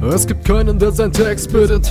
Es gibt keinen, der sein Text bittet,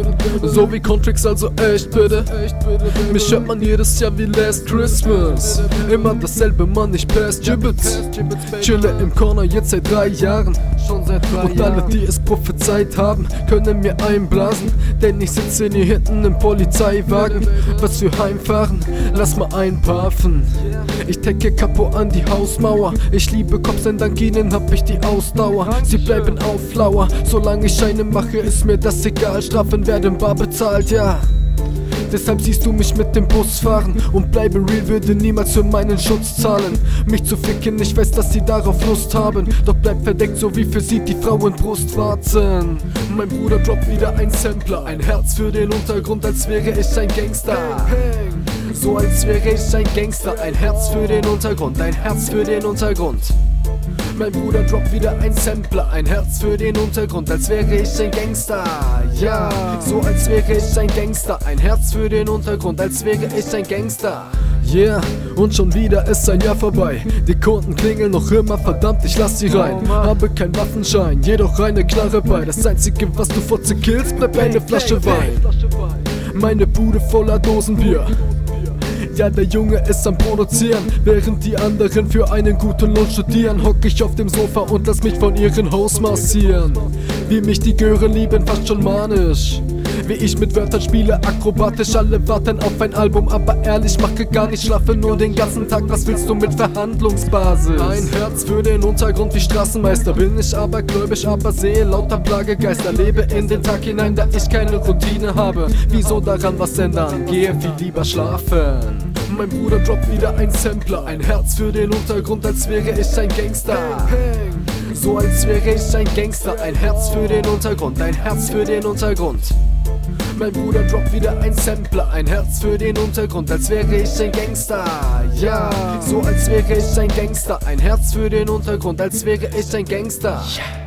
so wie Contrix, also echt bitte. Mich hört man jedes Jahr wie Last Christmas, immer dasselbe, Mann, ich pass Gibbets. Chille im Corner jetzt seit 3 Jahren, und alle, die es prophezeit haben, können mir einblasen, denn ich sitze hier hinten im Polizeiwagen. Was für Heimfahren, lass mal einpaffen. Ich decke Kapo an die Hausmauer, ich liebe Cops, denn dank ihnen hab ich die Ausdauer. Sie bleiben auf Lauer, solange ich Scheine mache, ist mir das egal. Strafen werden bar bezahlt, ja. Deshalb siehst du mich mit dem Bus fahren und bleibe real, würde niemals für meinen Schutz zahlen. Mich zu ficken, ich weiß, dass sie darauf Lust haben, doch bleib verdeckt, so wie für sie die Frauenbrustwarzen. Mein Bruder droppt wieder ein Sampler, ein Herz für den Untergrund, als wäre ich ein Gangster. So als wäre ich ein Gangster, ein Herz für den Untergrund, ein Herz für den Untergrund. Mein Bruder droppt wieder ein Sampler, ein Herz für den Untergrund, als wäre ich ein Gangster. Ja, so als wäre ich ein Gangster, ein Herz für den Untergrund, als wäre ich ein Gangster. Yeah, und schon wieder ist ein Jahr vorbei. Die Kunden klingeln noch immer, verdammt, ich lass sie rein. Habe kein Waffenschein, jedoch eine Knarre bei. Das einzige, was du fotze killst, bleibt eine Flasche Wein. Meine Bude voller Dosenbier. Ja, der Junge ist am Produzieren, während die anderen für einen guten Lohn studieren. Hock ich auf dem Sofa und lass mich von ihren Haus massieren. Wie mich die Gören lieben, fast schon manisch. Wie ich mit Wörtern spiele, akrobatisch. Alle warten auf ein Album, aber ehrlich, mache gar nicht, schlafe nur den ganzen Tag. Was willst du mit Verhandlungsbasis? Ein Herz für den Untergrund wie Straßenmeister. Bin ich aber gläubig, aber sehe lauter Plagegeister. Lebe in den Tag hinein, da ich keine Routine habe. Wieso daran was ändern? Gehe viel lieber schlafen. Mein Bruder droppt wieder ein Sampler, ein Herz für den Untergrund, als wäre ich ein Gangster. So als wäre ich ein Gangster, ein Herz für den Untergrund, ein Herz für den Untergrund. Mein Bruder droppt wieder ein Sampler, ein Herz für den Untergrund, als wäre ich ein Gangster. Ja, so als wäre ich ein Gangster, ein Herz für den Untergrund, als wäre ich ein Gangster.